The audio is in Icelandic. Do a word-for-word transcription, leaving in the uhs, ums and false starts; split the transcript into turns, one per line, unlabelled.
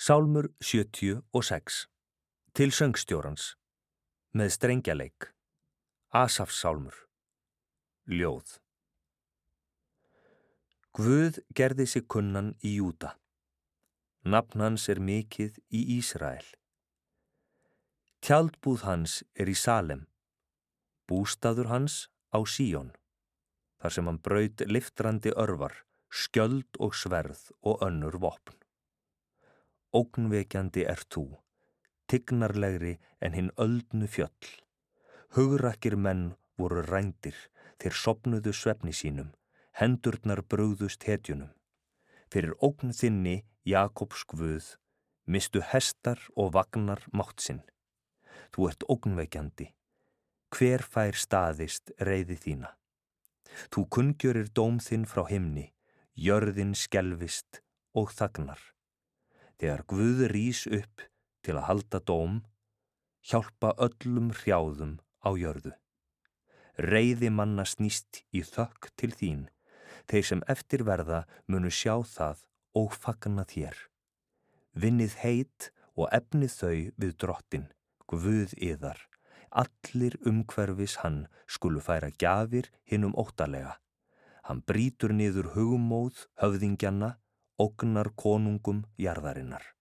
Sálmur sjötíu og sex. Til söngstjórans. Með strengjaleik. Asafs sálmur. Ljóð. Guð gerði sig kunnan í Júda. Nafn hans er mikið í Ísrael. Tjaldbúð hans er í Salem. Bústaður hans á Síón. Þar sem hann braut leiftrandi örvar, skjöld og sverð og önnur vopn. Ógnvekjandi ert þú, tignarlegri en hinn öldnu fjöll. Hugrakkir menn voru rændir, þeir sofnuðu svefni sínum, hendurnar brugðust hetjunum. Fyrir ógn þinni, Jakobs Guð, mistu hestar og vagnar mátt sinn. Þú ert ógnvekjandi, hver fær staðist reiði þína. Þú kunngjörir dóm þinn frá himni, jörðin skelfist og þagnar. Þegar Guð rís upp til að halda dóm, hjálpa öllum hrjáðum á jörðu. Reiði manna snýst í þökk til þín, þeir sem eftir verða munu sjá það og fagna þér. Vinnið heit og efnið þau við Drottinn, Guð yðar. Allir umhverfis hann skulu færa gjafir hinum óttalega. Hann brýtur niður hugmóð höfðingjanna, ógnar konungum jarðarinnar.